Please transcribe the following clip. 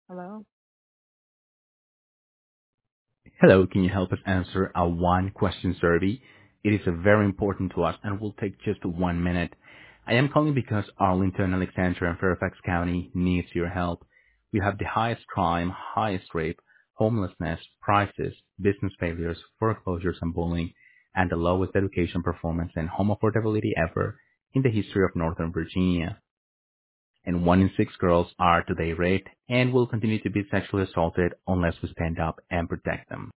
Hello? Hello, can you help us answer a one-question survey? It is very important to us and will take just 1 minute. I am calling because Arlington, Alexandria, and Fairfax County needs your help. We have the highest crime, highest rape, homelessness, prices, business failures, foreclosures, and bullying, and the lowest education performance and home affordability ever in the history of Northern Virginia. And 1 in 6 girls are today raped and will continue to be sexually assaulted unless we stand up and protect them.